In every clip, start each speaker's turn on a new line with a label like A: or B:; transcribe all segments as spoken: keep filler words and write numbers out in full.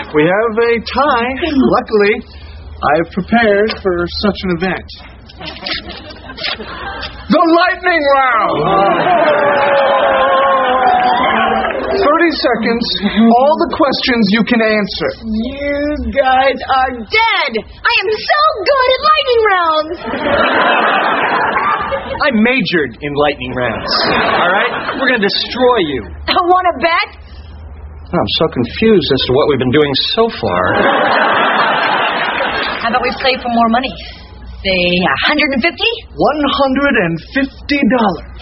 A: We have a tie. Luckily, I've prepared for such an event. The lightning round! thirty seconds, all the questions you can answer.
B: You guys are dead! I am so good at lightning rounds!
C: I majored in lightning rounds. All right? We're going to destroy you.
B: I want to bet?
C: I'm so confused as to what we've been doing so far.
B: How about we play for more money? Say one hundred fifty?
A: one hundred fifty dollars.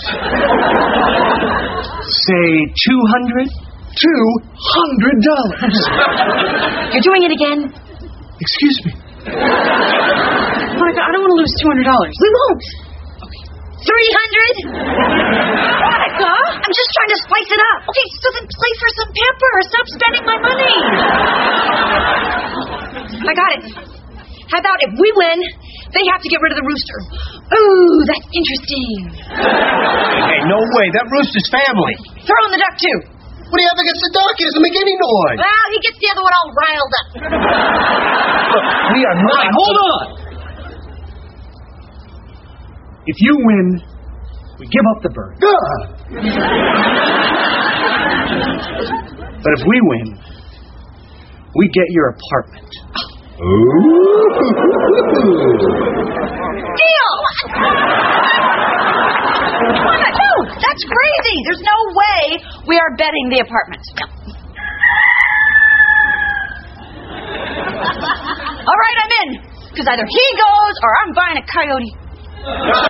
C: Say two hundred?
A: two hundred dollars.
B: You're doing it again?
A: Excuse me.
B: Monica, I don't want to lose two hundred dollars. We won't. Okay. three hundred? Monica, I'm just trying to spice it up. Okay, so then play for some pepper. Stop spending my money. I got it. How about if we win, they have to get rid of the rooster? Ooh, that's interesting.
C: Hey, no way. That rooster's family.
B: Throw in the duck, too.
C: What do you have against the dog? He doesn't make any noise.
B: Well, he gets the other one all riled up.
C: Look, we are not... Right, hold on.
A: If you win, we give up the bird. But if we win, we get your apartment.
B: Deal! No, that's crazy. There's no way we are betting the apartment. All right, I'm in. Because either he goes or I'm buying a coyote.